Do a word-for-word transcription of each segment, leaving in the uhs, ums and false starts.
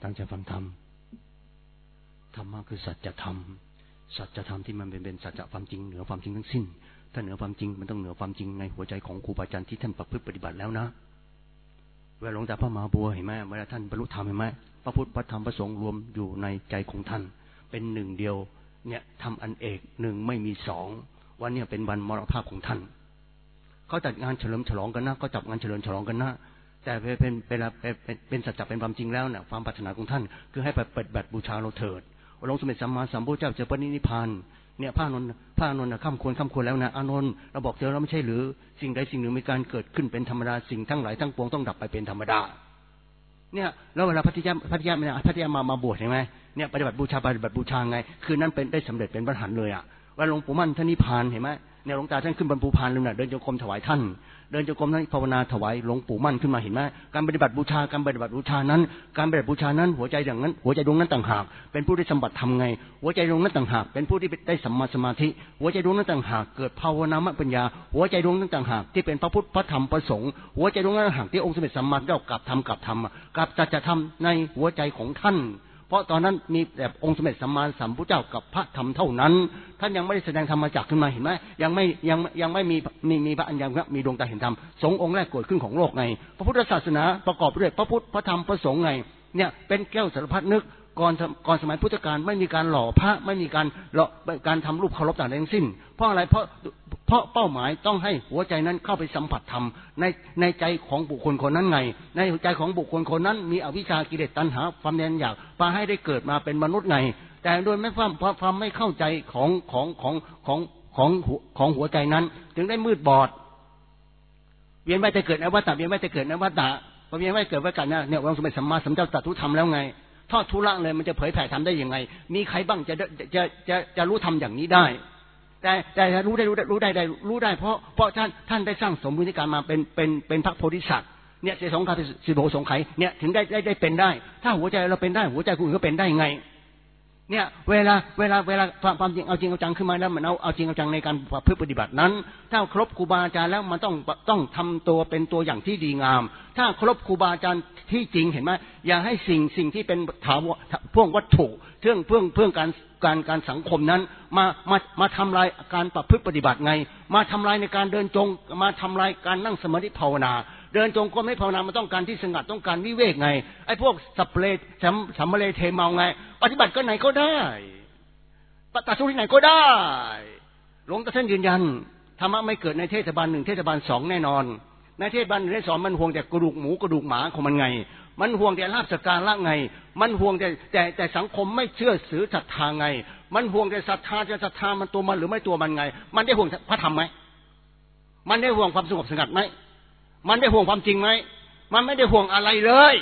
ตั้งใจฟังธรรมธรรมะคือสัจธรรมสัจธรรมที่มันเป็นเป็นสัจความจริงเหนือความจริงทั้งสิ้นถ้าเหนือความจริงมันต้องเหนือความจริงในหัวใจของครูบาอาจารย์ที่ท่านประพฤติปฏิบัติแล้วนะเวลาหลวงตาพระมหาบัวเห็นไหมเวลาท่านบรรลุธรรมเห็นไหมพระพุทธพระธรรมพระสงฆ์รวมอยู่ในใจของท่านเป็นหนึ่งเดียวเนี่ยทำอันเอกหนึ่งไม่มีสองวันนี้เป็นวันมรณภาพของท่านเขาจัดงานเฉลิมฉลองกันนะก็จับงานเฉลิมฉลองกันนะแต่เป็นเป็นเป็นเป็นสัจจะเป็นความจริงแล้วเนี่ยความปรารถนาของท่านคือให้ไปปฏิบัติบูชาเราเถิดองค์สมเด็จสัมมาสัมพุทธเจ้าเจอปณินิพพานเนี่ยพระอานนท์พระอานนท์ข้ามควรข้ามควรแล้วนะอานนท์เราบอกเธอเราไม่ใช่หรือสิ่งใดสิ่งหนึ่งมีการเกิดขึ้นเป็นธรรมดาสิ่งทั้งหลายทั้งปวงต้องดับไปเป็นธรรมดาเนี่ยแล้วเวลาพัทยาพัทยาเนี่ยพัทยามามาบวชใช่ไหมเนี่ยปฏิบัติบูชาปฏิบัติบูชาไงคือนั้นเป็นได้สำเร็จเป็นพระอรหันต์เลยอ่ะว่าหลวงปู่มั่นท่านนิพพานเห็นไหมเนี่ยหลวงตาท่านขึ้นบนภูพานเลยน่ะเดินจงกรมถวายท่านเดินจงกรมนั้นภาวนาถวายหลวงปู่มั่นขึ้นมาเห็นไหมการปฏิบัติบูชาการปฏิบัติบูชานั้นการปฏิบัติบูชานั้นหัวใจอย่างนั้นหัวใจดวงนั้นต่างหากเป็นผู้ได้สัมผัสธรรมไงหัวใจดวงนั้นต่างหากเป็นผู้ที่ได้สัมมาสมาธิหัวใจดวงนั้นต่างหากเกิดภาวนามปัญญาหัวใจดวงนั้นต่างหากที่เป็นพระพุทธพระธรรมพระสงฆ์หัวใจดวงนั้นต่างหากที่องค์สมเด็จสัมมาสัมพุทธเจ้ากลับธรรมกลับธรรมกลับสัจธรรมในหัวใจของท่านเพราะตอนนั้นมีแต่องค์สมเด็จสัมมาสัมพุทธเจ้ากับพระธรรมเท่านั้นท่านยังไม่ได้แสดงธรรมจักรขึ้นมาเห็นไหมยังไม่ยังยังไม่มีมีมีพระอัญญามีดวงตาเห็นธรรมสงฆ์องค์แรกเกิดขึ้นของโลกไงพระพุทธศาสนาประกอบด้วยพระพุทธพระธรรมพระสงฆ์ไงเนี่ยเป็นแก้วสารพัดนึกก่อนก่อนสมัยพุทธกาลไม่มีการหล่อพระไม่มีการหล่อการทำรูปเคารพต่างๆทั้งสิ้นเพราะอะไรเพราะเพราะเป้าหมายต้องให้หัวใจนั้นเข้าไปสัมผัสธรรมในในใจของบุคคลคนนั้นไงในหัวใจของบุคคลคนนั้นมีอวิชชากิเลสตัณหาความแน่นอยากพาให้ได้เกิดมาเป็นมนุษย์ไงแต่โดยไม่ความความไม่เข้าใจของของของของของของหัวใจนั้นถึงได้มืดบอดเวียนว่ายแต่เกิดในวัฏฏะเวียนว่ายแต่เกิดในวัฏฏะพอเวียนว่ายเกิดวัฏฏะเนี่ยองค์สมเด็จสัมมาสัมพุทธเจ้าตรัสรู้ธรรมแล้วไงทอดทุลังเลยมันจะเผยแผ่ธรรมได้ยังไงมีใครบ้างจะจะจะจะรู้ธรรมอย่างนี้ได้แต่แต่รู้ได้รู้ได้รู้ได้ได้รู้ได้เพราะเพราะท่านท่านได้สร้างสมบูรณ์การมาเป็นเป็นเป็นพระโพธิสัตว์เนี่ยเสสงคาสิบหกสงไขเนี่ยถึงได้ได้ได้เป็นได้ถ้าหัวใจเราเป็นได้หัวใจคนอื่นก็เป็นได้ไงเนี่ยเวลาเวลาเวลาความจริงเอาจริงเอาจังขึ้นมาแล้วมันเอาเอาจริงเอาจังในการเพื่อปฏิบัตินั้นถ้าครบครูบาอาจารย์แล้วมันต้องต้องทำตัวเป็นตัวอย่างที่ดีงามถ้าครบครูบาอาจารย์ที่จริงเห็นไหมอย่าให้สิ่งสิ่งที่เป็นถาวรพวกวัตถุเรื่องเพื่อเพื่อการการการสังคมนั้นมามามาทำลายการประพฤติปฏิบัติไงมาทำลายในการเดินจงมาทำลายการนั่งสมาธิภาวนาเดินจงกรมไม่ภาวนามันต้องการที่สงัดต้องการวิเวกไงไอ้พวกสัพเพสัมสัมมะเลเทเมาไงปฏิบัติก็ไหนก็ได้ปฏิบัติที่ไหนก็ได้หลวงตาท่านยืนยันธรรมะไม่เกิดในเทศบาลหนึ่งเทศบาลสองแน่นอนในเทศบาลหนึ่งเทศบาลสองมันห่วงแต่กระดูกหมูกระดูกหมาของมันไงมันห่วงแต่ลาภสักการะไงมันห่วงแต่แต่แต่สังคมไม่เชื่อถือศรัทธาไงมันห่วงแต่ศรัทธาจะศรัทธามันตัวมันหรือไม่ตัวมันไงมันได้ห่วงพระธรรมไหมมันได้ห่วงความสงบสงัดไหมมันได้ห่วงความจริงไหมมันไม่ได้ห่วงอะไรเลย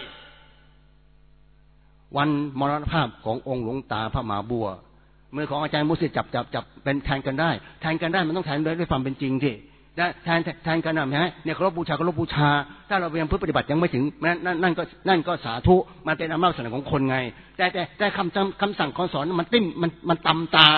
วันมรณภาพขององค์หลวงตาพระมหาบัวมือของอาจารย์มุสิจับจับจับเป็นแทนกันได้แทนกันได้มันต้องแทนด้วยความเป็นจริงที่แทนแทนกันนะใช่ไหมเนี่ยเคารพบูชาเคารพบูชาถ้าเรายังเพื่อปฏิบัติยังไม่ถึงนั่นนั่นก็นั่นก็สาธุมันเป็นอำนาจสนองของคนไงแต่แต่แต่คำคำสั่งคำสอนมันติ้มมันมันตำตา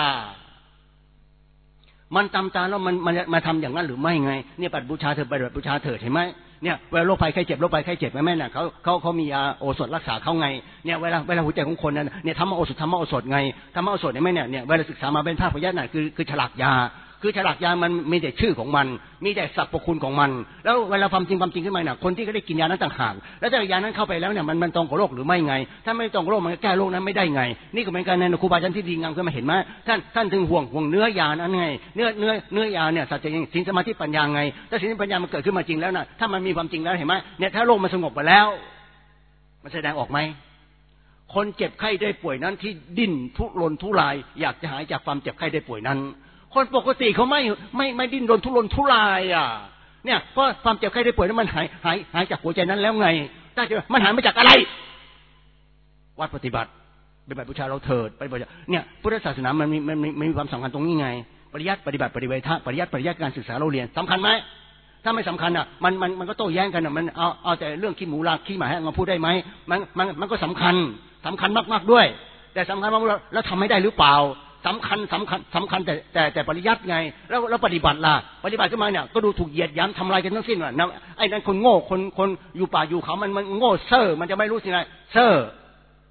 มันตำตาแล้วมันมันมาทำอย่างนั้นหรือไม่ไงเนี่ยปฏิบัติบูชาเถิดปฏิบัติบูชาเถิดเห็นไหมเนี่ยเวลาโรคภัยไข้เจ็บโรคภัยไข้เจ็บไหมแม่น่ะเขาเขาเขามียาโอสถรักษาเขาไงเนี่ยเวลาเวลาหัวใจของคนนั้นเนี่ยธรรมโอสถธรรมโอสถไงธรรมโอสถเนี่ยแม่เนี่ยเนี่ยเวลาศึกษามาเป็นภาคปริยัติน่ะคือคือฉลากยาคือฉลากยามันมีแต่ชื่อของมันมีแต่สรรพคุณของมันแล้วเวลาความจริงความจริงขึ้นมาเนี่ยคนที่เขาได้กินยานั้นต่างหากแล้วถ้ายานั้นเข้าไปแล้วเนี่ยมันมันตรงกับโรคหรือไม่ไงถ้าไม่ตรงกับโรคมันแก้โรคนั้นไม่ได้ไงนี่ก็เป็นการในครูบาอาจารย์ที่ดีงามขึ้นมาเห็นไหมท่านท่านถึงห่วงห่วงเนื้อยานั้นไงเนื้อเนื้อเนื้อยาเนี่ยสัจจะศีลสมาธิปัญญาไงถ้าศีลปัญญามันเกิดขึ้นมาจริงแล้วนะถ้ามันมีความจริงแล้วเห็นไหมเนี่ยถ้าโรคมันสงบไปแล้วมันแสดงออกไหมคนเจ็บไข้ได้ป่วยนั้นที่ดิ้นทุรนทุรายอยากจะหายจากความเจ็บไข้ได้ป่วยนั้นคนปกติเขาไม่ไม่ไม่ดิ้นรนทุรนทุรายอ่ะเนี่ยเพราะความเจ็บไข้ได้ป่วยนั้นมันหายหายหายจากหัวใจนั้นแล้วไงถ้าจะมันหายมาจากอะไรวัดปฏิบัติปฏิบัติบูชาเราเถิดปฏิบัติเนี่ยพุทธศาสนามันมีมันมีความสำคัญตรงนี้ไงปริยัติปฏิบัติปฏิเวทะปริยัติปริยัติการศึกษาเราเรียนสำคัญไหมถ้าไม่สำคัญอ่ะมันมันมันก็โต้แย้งกันอ่ะมันเอาเอาแต่เรื่องขี้หมูลาขี้หมาให้มาพูดได้ไหมมันมันมันก็สำคัญสำคัญมากๆด้วยแต่สำคัญมากแล้วทำให้ได้หรือเปล่าสำคัญสำคัญสำคัญแต่แต่แต่ปริยัติไงแล้วแล้วปฏิบัติล่ะปฏิบัติขึ้นมาเนี่ยก็ดูถูกเหยียดหยามทำลายกันทั้งสิ้นว่ะไอ้นั่นคนโง่คนคนอยู่ป่าอยู่เขามันมันโง่เซ่อมันจะไม่รู้สิไงเซ่อ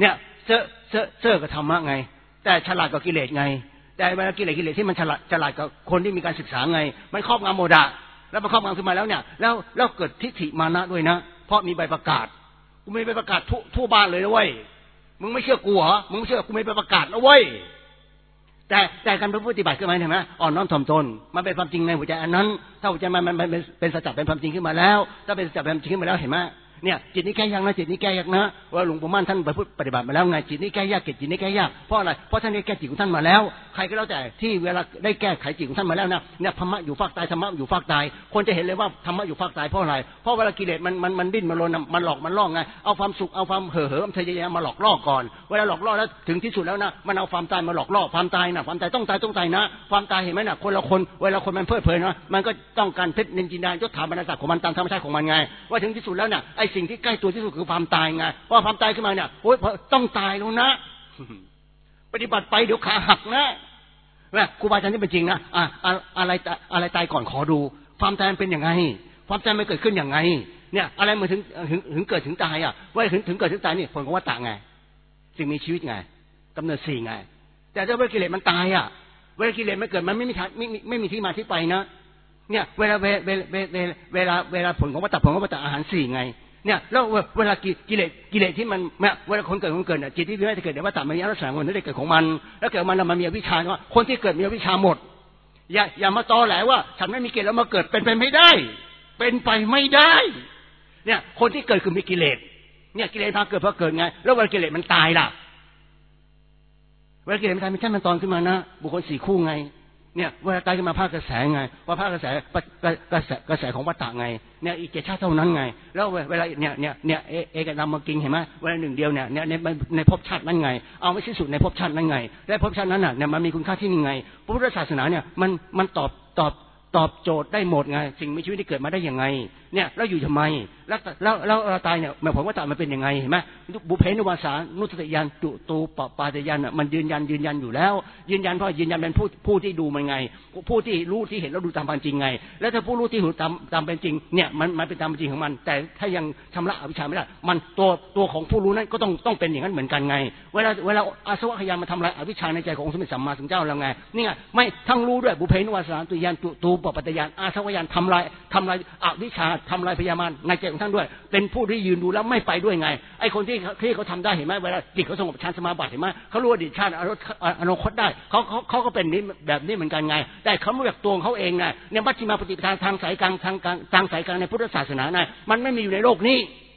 เนี่ยเซอเซอเซอกับธรรมะไงแต่ฉลาดกับกิเลสไงแต่เวลากิเลสกิเลสที่มันฉลาดฉลาดกับคนที่มีการศึกษาไงมันครอบงำโมดะแล้วมันครอบงำขึ้นมาแล้วเนี่ยแล้วแล้วเกิดทิฏฐิมานะด้วยนะเพราะมีใบประกาศกูมีใบประกาศทั่วทั่วบ้านเลยนะเว้ยมึงไม่เชื่อกูเหรอมึงไม่เชื่อกูมีใบประกาศนะเว้ยแต่แต่การปฏิบัติขึ้นมาเห็นไหมอ่อนน้อมถ่อมตนมันเป็นความจริงในหัวใจอันนั้นถ้าหัวใจมันมันเป็นเป็นสัจจะเป็นความจริงขึ้นมาแล้วถ้าเป็นสัจจะเป็นความจริงขึ้นมาแล้วเห็นไหมเนี่ยจิตนี้แก้ยากนะจิตนี้แก้ยากนะว่าหลวงปู่มั่นท่านไปพูดปฏิบัติมาแล้วไงจิตนี้แก้ยากจิตนี้แก้ยากเพราะอะไรเพราะท่านได้แก้จิตของท่านมาแล้วใครก็แล้วแต่ที่เวลาได้แก้ไขจิตของท่านมาแล้วนะเนี่ยธรรมะอยู่ภาคใต้ธรรมะอยู่ภาคใต้คนจะเห็นเลยว่าธรรมะอยู่ภาคใต้เพราะอะไรเพราะเวลากิเลสมันมันมันดิ้นมันรนมันหลอกมันล่อไงเอาความสุขเอาความเห่อเหิมทะเยอทะยานมาหลอกล่อก่อนเวลาหลอกล่อแล้วถึงที่สุดแล้วนะมันเอาความตายมาหลอกล่อความตายนะความตายต้องตายต้องตายนะความตายเห็นไหมนะคนละคนเวลาคนมันเพลิดเพลินนะมันก็ต้องการเพชรนินจินดายศถาบรรดาศักดิ์ของมันตามธรรมชาติของมันไงว่าถึงที่สุดแล้วเนี่ยไอ้สิ่งที่ใกล้ตัวที่สุดคือความตายไงพอความตายขึ้นมาเนี่ยโอ๊ยต้องตายแล้วนะปฏิบัติไปเดี๋ยวขาหักนะว่าครูบาอาจารย์นี่เป็นจริงนะอ่ะอะไรอะไรตายก่อนขอดูความตายเป็นยังไงความตายมันเกิดขึ้นยังไงเนี่ยอะไรมันถึงถึงถึงเกิดถึงตายอ่ะว่าถึงถึงเกิดถึงตายนี่ผลของวัฏฏะไงสิ่งมีชีวิตไงกำเนิดสี่ไงแต่ถ้าเวลากิเลสมันตายอ่ะเวลากิเลสมันเกิดมันไม่มีไม่มีไม่มีที่มาที่ไปนะเนี่ยเวลาเวลาเวลาเวลาผลของวัฏฏะผลของวัฏฏะอาหารสี่ไงเนี่ยแล้วเวลากิเลสกิเลสที่มันเวลาคนเกิดคนเกิดเนี่ยจิตที่ไม่ได้เกิดแต่ว่าต่างมันมีลักษณะมันไม่ได้เกิดของมันแล้วเกิดมันมันมีอวิชชาว่าคนที่เกิดมีอวิชชาหมดอย่าอย่ามาตอแหลว่าฉันไม่มีกิเลสแล้วมาเกิดเป็นไปไม่ได้เป็นไปไม่ได้เนี่ยคนที่เกิดคือมีกิเลสเนี่ยกิเลสพาเกิดพาเกิดไงแล้วเวลากิเลสมันตายล่ะเวลากิเลสมันตายมันแค่มันตอนขึ้นมานะบุคคลสี่คู่ไงเนี่ยเวลาตายขึ้นมาภาคกระแสไงว่าภาคกระแสกระแสกระแสของวัฏฏะไงเนี่ยอีกเจ็ดชาติเท่านั้นไงแล้วเวลาเนี่ยเนี่ยเนี่ยเอกนามกิงเห็นไหมเวลาหนึ่งเดียวเนี่ยในในภพชาตินั้นไงเอาไม่สิ้นสุดในภพชาตินั้นไงและภพชาตินั้นน่ะเนี่ยมันมีคุณค่าที่ยังไงพระพุทธศาสนาเนี่ยมันมันตอบตอบตอบโจทย์ได้หมดไงสิ่งมีชีวิตที่เกิดมาได้ยังไงเนี่ยแล้วอยู่ทำไมแล้วแล้วแล้วเราตายเนี่ยหมายความว่าตายมันเป็นยังไงเห็นไหมบุพเพนิวาสานุสติญาณตุตูปปาตญาณอ่ะมันยืนยันยืนยันอยู่แล้วยืนยันเพราะยืนยันเป็นผู้ผู้ที่ดูมันไงผู้ที่รู้ที่เห็นแล้วดูตามความจริงไงแล้วถ้าผู้รู้ที่เห็นตามตามเป็นจริงเนี่ยมันมันเป็นตามเป็นจริงของมันแต่ถ้ายังชำระอวิชชาไม่ได้มันตัวตัวของผู้รู้นั้นก็ต้องต้องเป็นอย่างนั้นเหมือนกันไงเวลาเวลาอาสวะขยานมาทำลายอวิชชาในใจขององค์สมเด็จสัมมาสัมพุทธเจ้าแล้วไงนี่ไงไม่ทั้งรู้ด้วยบุพเพนิวาสานุสติญาณตุตูปปาตญาณอาสวะญาณทำลายทำลายอวิชชาทำลายพยามารในใจของท่านด้วยเป็นผู้ที่ยืนดูแล้วไม่ไปด้วยไงไอ้คนที่ที่เขาทำได้เห็นไหมเวลาจิตเขาสงบฌานสมาบัติเห็นไหมเขารู้อดีตชาติอนาคตได้เขาเขาเขาก็เป็นนี้แบบนี้เหมือนกันไงแต่เขาไม่อยากตัวเขาเองไงเนี่ยมัชฌิมาปฏิปทาทางสายกลางทางกลางทางสายกลางในพุทธศาสนาไงมันไม่มีอยู่ในโลกนี้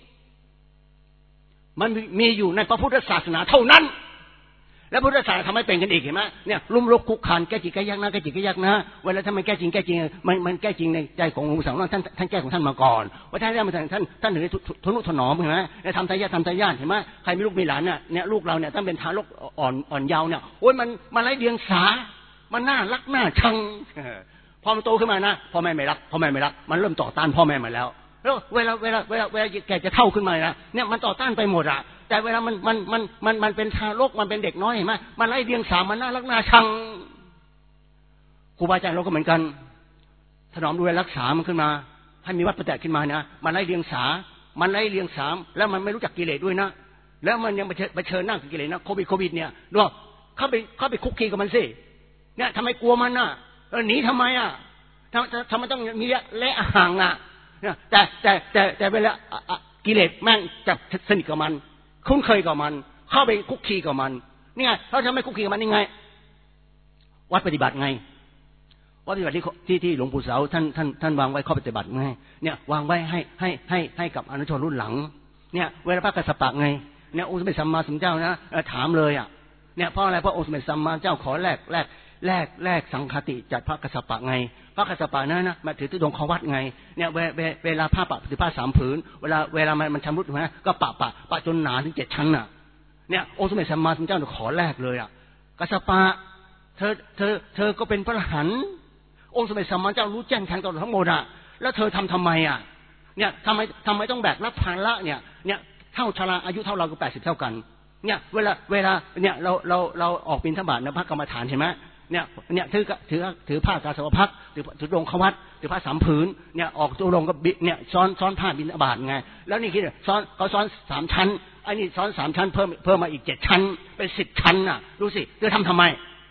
มันมีอยู่ในพระพุทธศาสนาเท่านั้นแล้วพุทธศาสนาทำให้เป็นกันอีกเห็นไหมเนี่ยลุ่มลุกคุกคานแก้จิตแก้ยากนะแก้จิตแก้ยากนะเวลาถ้ามันแก้จริงแก้จริงมันมันแก้จริงในใจของหลวงปู่สาวท่านท่านแก้ของท่านมาก่อนว่าท่านได้มาท่านท่านถึงได้ทนุถนอมเห็นไหมได้ทำทายาททำทายาทเห็นไหมใครมีลูกมีหลานเนี่ยเนี่ยลูกเราเนี่ยตั้งเป็นทารกอ่อนอ่อนเยาว์เนี่ยโอ้ยมันมันไร้เดียงสามันน่ารักน่าชังพอมันโตขึ้นมานะพ่อแม่ไม่รักพ่อแม่ไม่รักมันเริ่มต่อต้านพ่อแม่มาแล้วแล้วเวลาเวลาเวลาเวลาแกจะเท่าขึ้นมานะเนี่ยมันต่อต้านไปหมดอะแต่เวลามันมันมันมันมันเป็นทารกมันเป็นเด็กน้อยเห็นไหมมันไร้เดียงสามันน่ารักน่าชังครูบาอาจารย์เราก็เหมือนกันถนอมดูแลรักษามันขึ้นมาให้มีวัดประจักษ์ขึ้นมานะมันไร้เดียงสามันไร้เดียงสาแล้วมันไม่รู้จักกิเลสด้วยนะแล้วมันยังไปเชิญหน้ากับกิเลสนะโควิดโควิดเนี่ยดูเข้าไปเข้าไปคุกคีกับมันสิเนี่ยทำไมกลัวมันน่ะหนีทำไมอ่ะทำทำไมต้องมีและห่างอ่ะแต่แต่แต่แต่เวลากิเลสแม่งจะสนิทกับมันคุ้นเคยกับมันเข้าไปคุกคีกับมันนี่ไงเขาทำให้คุกคีกับมันยังไงวัดปฏิบัติไงวัดปฏิบัติที่ที่ที่หลวงปู่เสาท่านท่านท่านวางไว้ข้อปฏิบัติไงเนี่ยวางไว้ให้ให้ให้ให้กับอนุชนรุ่นหลังเนี่ยเวลาพระกัสสปะไงเนี่ยองค์สมเด็จสัมมาสัมพุทธเจ้านะถามเลยอ่ะเนี่ยเพราะอะไรเพราะองค์สมเด็จสัมมาสัมพุทธเจ้าขอแลกแลกแลกแลกสังฆติจากพระกัสสปะไงพระกัสสปะนั้นนะมาถือตุดงเขาวัดไงเนี่ยเวลาเวลาผ้าปะถือผ้าสามผืนเวลาเวลามันมันชำรุดนะก็ปะปะปะจนหนาถึงเจ็ดชั้นน่ะเนี่ยองค์สมเด็จสัมมาสัมพุทธเจ้าขอแลกเลยอ่ะกัสสปะเธอเธอเธอก็เป็นพระอรหันต์องค์สมเด็จสัมมาสัมพุทธเจ้ารู้แจ้งแทงตลอดทั้งหมดอ่ะแล้วเธอทำทำไมอ่ะเนี่ยทำไมทำไมต้องแบกรับภาระเนี่ยเนี่ยเท่าชราอายุเท่าเราก็แปดสิบเท่ากันเนี่ยเวลาเวลาเนี่ยเราเราเราออกบิณฑบาตนะพระกรรมฐานเห็นไหมเนี่ยเนี่ยถือถือถือผ้ากาสาวพักถือถือรงขวัตถือผ้าสามผืนเนี่ยออกตุรงก็เนี่ยซ้อนซ้อนผ้าบิณฑบาตไงแล้วนี่คิดซ้อนเขาซ้อนสามชั้นไอ้นี่ซ้อนสามชั้นเพิ่มเพิ่มมาอีกเจ็ดชั้นเป็นสิบชั้นน่ะดูสิเธอทำทำไม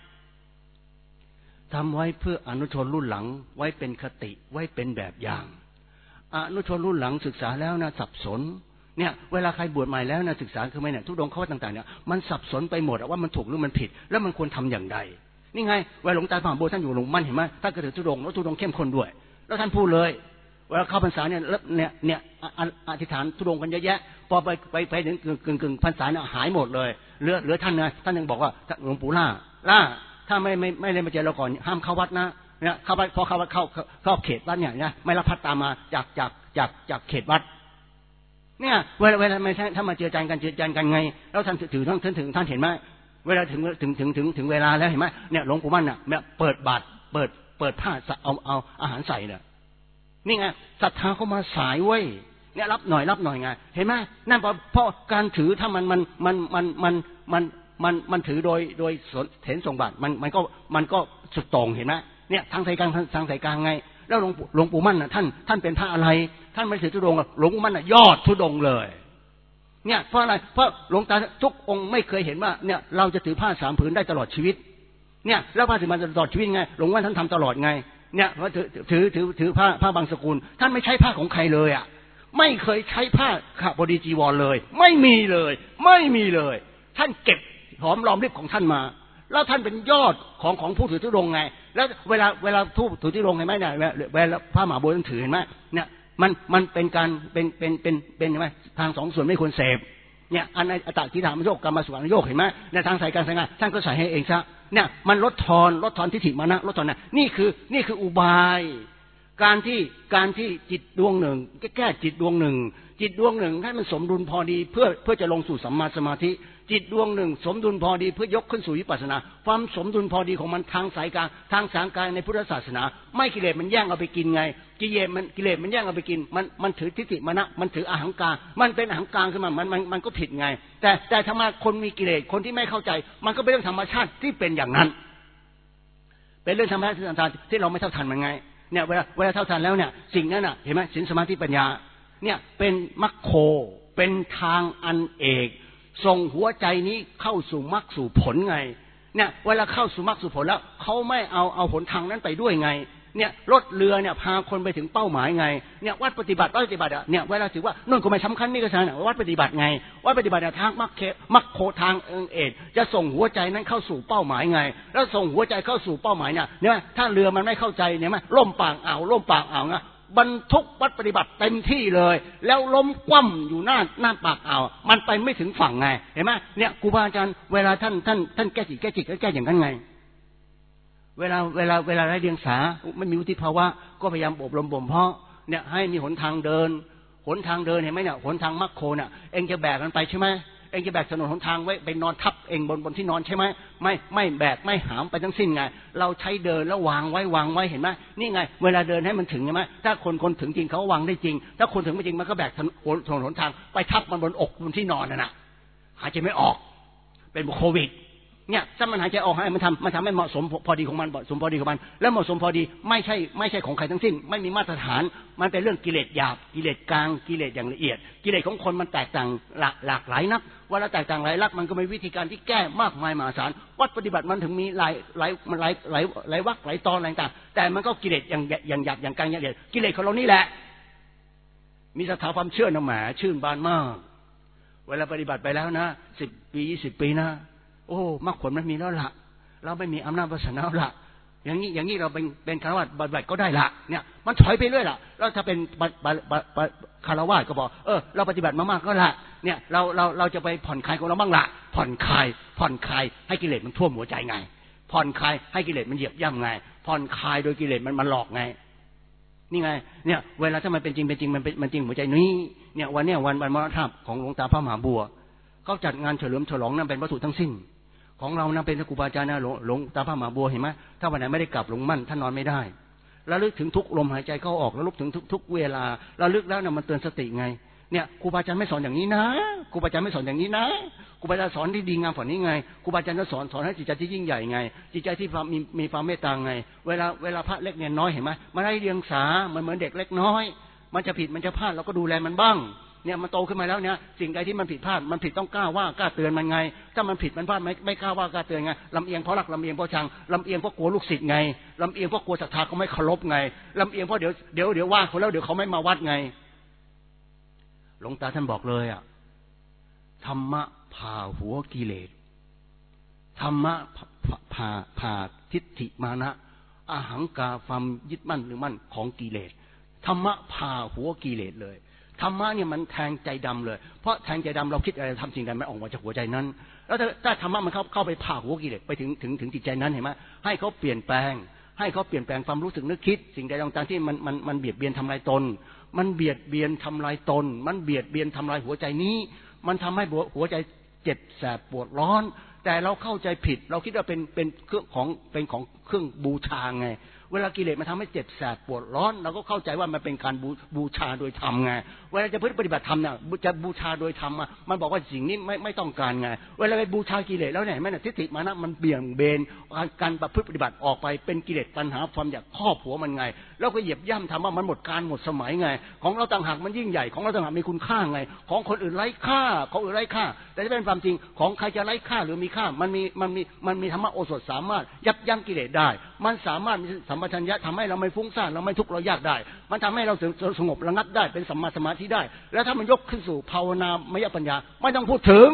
ทำไว้เพื่ออนุชนรุ่นหลังไว้เป็นคติไว้เป็นแบบอย่างอนุชนรุ่นหลังศึกษาแล้วนะสับสนเนี่ยเวลาใครบวชใหม่แล้วนะศึกษาคือไม่เนี่ยทุกดงข้อต่างๆเนี่ยมันสับสนไปหมดว่ามันถูกหรือมันผิดแล้วมันควรทำอย่างไรนี่ไงเวลาหลวงตาพระมหาบัวท่านอยู่หลวงมั่นเห็นไหมท่านก็ถือทุดงแล้วทุดงเข้มข้นด้วยแล้วท่านพูดเลยเวลาเข้าพรรษาเนี่ยเนี่ยเนี่ยอธิษฐานทุดงกันเยอะแยะพอไปไปไปถึงกึ่งกึ่งพรรษาเนี่ยหายหมดเลยเหลือเหลือท่านนะท่านยังบอกว่าหลวงปู่ล่าล่าถ้าไม่ไม่ไม่ได้มาเจอเราก่อนห้ามเข้าวัดนะเนี่ยเข้าวัดพอเข้าวัดเข้าเข้าเขตวัดเนี่ยนะไม่รับพัดตามมาจากจากจากจากเขตวัดเนี่ยเวลาเวลาไม่ใช่ถ้ามาเจอจานกันเจอจานกันไงแล้วท่านถือท่านท่านถึงท่านเห็นไหมเวลาถึงถึงถึงถึงถึงเวลาแล้วเห็นไหมเนี่ยหลวงปู่มั่นน่ะเนี่ยเปิดบาตรเปิดเปิดผ้าเอาเอาอาหารใส่เนี่ยนี่ไงศรัทธาเขามาสายเว้ยเนี่ยรับหน่อยรับหน่อยไงเห็นไหมนั่นเพราะเพราะการถือถ้ามันมันมันมันมันมันมันมันถือโดยโดยเห็นทรงบาตรมันมันก็มันก็สุดโต่งเห็นไหมเนี่ยทางสายกลางทางสายกลางไงแล้วหลวงหลวงปู่มั่นน่ะท่านท่านเป็นพระอะไรท่านไม่ถือธุดงค์หลวงปู่มั่นน่ะยอดธุดงค์เลยเนี่ยเพราะอะไรเพราะหลวงตาทุกองค์ไม่เคยเห็นว่าเนี่ยเราจะถือผ้าสามผืนได้ตลอดชีวิตเนี่ยแล้วผ้าถือมันตลอดชีวิตไงหลวงว่าท่านทำตลอดไงเนี่ยว่าถือถือถือถือผ้าผ้าบางสกุลท่านไม่ใช้ผ้าของใครเลยอ่ะไม่เคยใช้ผ้าขบดีจีวรเลยไม่มีเลยไม่มีเลยท่านเก็บหอมรอมริบของท่านมาแล้วท่านเป็นยอดของของผู้ถือธุดงค์ไงแล้วเวลาเวลาผู้ถือธุดงค์เห็นไหมเนี่ยเวลาผ้ามหาบัวท่านถือเห็นไหมเนี่ยมันมันเป็นการเป็นเป็นเป็นเป็นเห็นไหมทางสองส่วนไม่ควรเสพเนี่ยอันในอัตตกิฏฐามโยกกรรมสุขานโยกเห็นไหมในทางสายการสายงานท่านก็ใส่ให้เองซะเนี่ยมันลดทอนลดทอนทิฏฐิมานะลดทอนนะนี่คือนี่คืออุบายการที่การที่จิตดวงหนึ่งแก้จิตดวงหนึ่งจิตดวงหนึ่งให้มันสมดุลพอดีเพื่อเพื่อจะลงสู่สัมมาสมาธิจิตดวงหนึ่งสมดุลพอดีเพื่อยกขึ้นสู่วิปัสสนาความสมดุลพอดีของมันทางสายกลางทางสายกลางในพุทธศาสนาไม่กิเลสมันแย่งเอาไปกินไงกิเลสมันกิเลสมันแย่งเอาไปกินมันมันถือทิฏฐิมานะมันถืออหังการมันเป็นอหังการขึ้นมามันมันมันก็ผิดไงแต่แต่ธรรมะคนมีกิเลสคนที่ไม่เข้าใจมันก็เป็นเรื่องธรรมชาติที่เป็นอย่างนั้นเป็นเรื่องธรรมชาติที่เราไม่เท่าทันมันไงเนี่ยเวลาเวลาเท่าทันแล้วเนี่ยสิ่งนั้นน่ะเห็นไหมศีลสมาธิปัญญาเนี่ยเป็นมรรคโคเป็นทางอันเอกส่งหัวใจนี้เข้าสู่มรรคสู่ผลไงเนี่ยเวลาเข้าสู่มรรคสู่ผลแล้วเขาไม่เอาเอาหนทางนั้นไปด้วยไงเนี่ยรถเรือเนี่ยพาคนไปถึงเป้าหมายไงเนี่ยวัดปฏิบัติวัดปฏิบัติอ่ะเนี่ยเวลาถือว่านู่นก็ไม่สำคัญนี่ก็สำคัญวัดปฏิบัติไงวัดปฏิบัติทางมรรคเคมรรคโคทางเอกจะส่งหัวใจนั้นเข้าสู่เป้าหมายไงแล้วส่งหัวใจเข้าสู่เป้าหมายเนี่ยเนี่ยถ้าเรือมันไม่เข้าใจเนี่ยมั้ยล่มปากอ่าวล่มปากอ่าวนะบรรทุกวัดปฏิบัติเต็มที่เลยแล้วล้มคว่ำอยู่หน้าหน้าปากอ่าวมันไปไม่ถึงฝั่งไงเห็นไหมเนี่ยครูบาอาจารย์เวลาท่านท่านท่านแก้จิตแก้จิตก็แก้อย่างนั้นไงเวลาเวลาเวลาไร้เดียงสาไม่มีวุฒิภาวะก็พยายามอบรมบ่มเพาะเนี่ยให้มีหนทางเดินหนทางเดินเห็นไหมเนี่ยหนทางมรรคโคเนี่ยเองจะแบกมันไปใช่ไหมเองจะแบกถนนหนทางไว้ไปนอนทับเองบนบนที่นอนใช่ไหมไม่ไม่แบกไม่หามไปทั้งสิ้นไงเราใช้เดินแล้ววางไว้วางไว้เห็นไหมนี่ไงเวลาเดินให้มันถึงใช่ไหมถ้าคนคนถึงจริงเขาวางได้จริงถ้าคนถึงไม่จริงมันก็แบกถนนถนนหนทางไปทับมันบนอกบนที่นอนน่ะนะหายใจไม่ออกเป็นโควิดเนี่ยถ้ามันหายใจออกให้มันทำมันทำให้เหมาะสมพอดีของมันเหมาะสมพอดีของมันแล้วเหมาะสมพอดีไม่ใช่ไม่ใช่ของใครทั้งสิ้นไม่มีมาตรฐานมันเป็นเรื่องกิเลสหยาบกิเลสกลางกิเลสอย่างละเอียดกิเลสของคนมันแตกต่างหลากหลากหลายนักว่าแล้วแตกต่างหลายลักมันก็มีวิธีการที่แก้มากมายมหาศาลวัดปฏิบัติมันถึงมีหลายหลายมันหลายหลายหลายวรรคหลายตอนอะไรต่างแต่มันก็กิเลสอย่างอย่างหยาบอย่างกลางอย่างละเอียดกิเลสของเรานี่แหละมีศรัทธาความเชื่อนะแหมชื่นบานมากเวลาปฏิบัติไปแล้วนะสิบปียี่สิบปีนะโอ้มรรคผลมันมีแล้วล่ะเราไม่มีอำนาจวาสนาละอย่างนี้อย่างนี้เราเป็นเป็นคารวะบัตรบัตรก็ได้ละเนี่ยมันถอยไปเรื่อยล่ะแล้วถ้าเป็นคารวะก็บอกเออเราปฏิบัติมามากก็ละเนี่ยเราเราเราจะไปผ่อนคลายของเราบ้างละผ่อนคลายผ่อนคลายให้กิเลสมันท่วมหัวใจไงผ่อนคลายให้กิเลสมันเหยียบย่ำไงผ่อนคลายโดยกิเลสมันมันหลอกไงนี่ไงเนี่ยเวลาถ้ามันเป็นจริงเป็นจริงมันเป็นมันจริงหัวใจนี้เนี่ยวันเนี้ยวันวันมรณภาพของหลวงตาพระมหาบัวเขาจัดงานเฉลิมฉลองนั่นเป็นวัตถุทั้งสิ้นของเรานะเป็นครูบาอาจารย์นะหลวงตาพระมหาบัวเห็นไหมถ้าวันไหนไม่ได้กลับหลวงมั่นท่านนอนไม่ได้แล้วลึกถึงทุกลมหายใจเข้าออกแล้วลึกถึงทุกทุกเวลาแล้วลึกแล้วนะมันเตือนสติไงเนี่ยครูบาอาจารย์ไม่สอนอย่างนี้นะครูบาอาจารย์ไม่สอนอย่างนี้นะครูบาอาจารย์สอนที่ดีงามฝันนี้ไงครูบาอาจารย์จะสอนสอนให้จิตใจที่ยิ่งใหญ่ไงจิตใจที่มีมีความเมตตาไงเวลาเวลาพระเล็กเนนน้อยเห็นไหมมันไร้เดียงสามันเหมือนเด็กเล็กน้อยมันจะผิดมันจะพลาดเราก็ดูแลมันบ้างเนี่ยมันโตขึ้นมาแล้วเนี่ยสิ่งใดที่มันผิดพลาดมันผิดต้องกล้าว่ากล้าเตือนมันไงถ้ามันผิดมันพลาดไม่ไม่กล้าว่ากล้าเตือนไงลำเอียงเพราะรักลำเอียงเพราะชังลำเอียงเพราะกลัวลูกศิษย์ไงลำเอียงเพราะกลัวศรัทธาเขาไม่เคารพไงลำเอียงเพราะเดี๋ยวเดี๋ยวเดี๋ยวว่าเขาแล้วเดี๋ยวเขาไม่มาวัดไงหลวงตาท่านบอกเลยอ่ะธรรมะผ่าหัวกิเลสธรรมะผ่าผ่าทิฏฐิมานะอาหังกาความยึดมั่นหรือมั่นของกิเลสธรรมะผ่าหัวกิเลสเลยธรรมะเนี่ยมันแทงใจดำเลยเพราะแทงใจดำเราคิดอะไรทำสิ่งใดมันออกมาจากหัวใจนั้นแล้วถ้าถ้าธรรมะมันเข้าเข้าไปผ่าหัวกิเลสไปถึงถึงถึงจิตใจนั้นเห็นไหมให้เขาเปลี่ยนแปลงให้เขาเปลี่ยนแปลงความรู้สึกนึกคิดสิ่งใดต่างๆที่มันมันมันเบียดเบียนทำลายตนมันเบียดเบียนทำลายตนมันเบียดเบียนทำลายหัวใจนี้มันทำให้หัวใจเจ็บแสบปวดร้อนแต่เราเข้าใจผิดเราคิดว่าเป็นเป็นเครื่องของเป็นของเครื่องบูชาไงเวลากิเลสมันทำให้เจ็บแสบปวดร้อนเราก็เข้าใจว่ามันเป็นการบูบูชาโดยธรรมไงเวลาจะปฏิบัติธรรมเนี่ยจะบูชาโดยธรรมมันบอกว่าสิ่งนี้ไม่ไม่ต้องการไงเวลาไปบูชากิเลสแล้วเนี่ยแม่ทิฏฐิมานะมันเบี่ยงเบนการประพฤติปฏิบัติออกไปเป็นกิเลสตัณหาความอยากครอบหัวมันไงแล้วก็เหยียบย่ำทำว่ามันหมดการหมดสมัยไงของเราต่างหากมันยิ่งใหญ่ของเราต่างหากมีคุณค่าไงของคนอื่นไร้ค่าของอื่นไร้ค่าแต่ถ้าเป็นความจริงของใครจะไร้ค่าหรือมีค่ามันมีมันมีมันมีธรรมะโอสถสามารถยับยั้งกิเลสได้มันสามารถมีสัมปชัญญะทำให้เราไม่ฟุ้งซ่านเราไม่ทุกข์เรายากได้มันทำให้เราสงบระงับได้เป็นสัมมาสมาธิได้แล้วถ้ามันยกขึ้นสู่ภาวนามยปัญญาไม่ต้องพูดถึง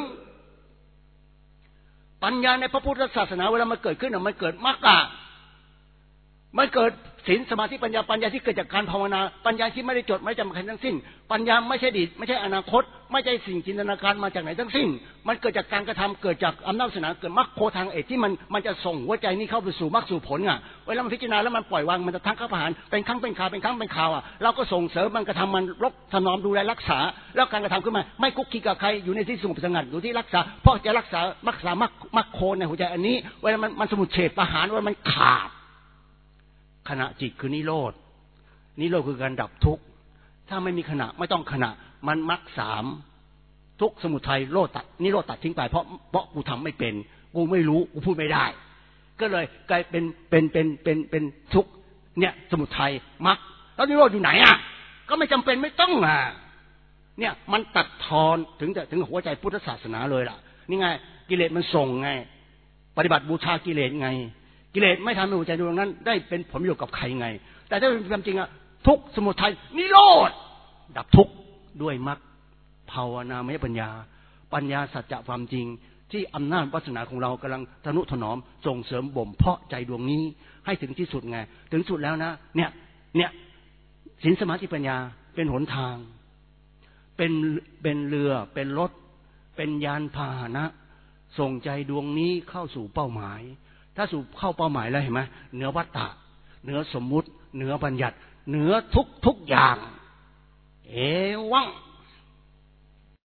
ปัญญาในพระพุทธศาสนาเวลามันเกิดขึ้นมันเกิดมรรคมันเกิดศีลสมาธิปัญญาปัญญาที่เกิดจากการภาวนาปัญญาที่ไม่ได้จดไม่จำเป็นทั้งสิ้นปัญญาไม่ใช่อดีตไม่ใช่อนาคตไม่ใช่สิ่งจินตนาการมาจากไหนทั้งสิ้นมันเกิดจากการกระทำเกิดจากอำนาจศาสนาเกิดมรรคโพทางเอกที่มันมันจะส่งหัวใจนี้เข้าไปสู่มรรคสู่ผลอ่ะเวลามันพิจารณาแล้วมันปล่อยวางมันจะทั้งข้าผ่านเป็นครั้งเป็นคราวเป็นครั้งเป็นคราวอ่ะเราก็ส่งเสริมมันกระทำมันรบถนอมดูแลรักษาแล้วการกระทำขึ้นมาไม่คุกคีกับใครอยู่ในที่สงบสงัดอยู่ที่รักษาเพราะจะรักษารักษามรรคมรรคโคในหัวใจอันนี้เวลามันมันสมุทเฉดประหารว่ามันขาดขณะจิตคือนิโรธนิโรธคือการดับทุกข์ถ้าไม่มีขณะไม่ต้องขณะมันมรรคสามทุกข์สมุทัยโลดตัดนิโรธตัดทิ้งไปเพราะเพราะกูทำไม่เป็นกูไม่รู้กูพูดไม่ได้ก็เลยกลายเป็นเป็นเป็นเป็นเป็นทุกข์เนี่ยสมุทัยมรรคแล้วนิโรธอยู่ไหนอ่ะก็ไม่จำเป็นไม่ต้องอ่ะเนี่ยมันตัดทอนถึงจะถึงหัวใจพุทธศาสนาเลยล่ะนี่ไงกิเลสมันส่งไงปฏิบัติบูชากิเลสไงกิเลสไม่ทำให้หัวใจดวงนั้นได้เป็นผลประโยชน์กับใครไงแต่ถ้าเป็นความจริงอะทุกสมุทัยนิโรธดับทุกด้วยมรรคภาวนามยปัญญาปัญญาสัจจะความจริงที่อำนาจวาสนาของเรากำลังทนุถนอมส่งเสริมบ่มเพาะใจดวงนี้ให้ถึงที่สุดไงถึงสุดแล้วนะเนี่ยเนี่ยศีลสมาธิปัญญาเป็นหนทางเป็นเป็นเรือเป็นรถเป็นยานพาหนะส่งใจดวงนี้เข้าสู่เป้าหมายถ้าสู่เข้าเป้าหมายแล้วเห็นไหมเหนือวัฏฏะเหนือสมมุติเหนือบัญญัติเหนือทุกทุกอย่างเอวัง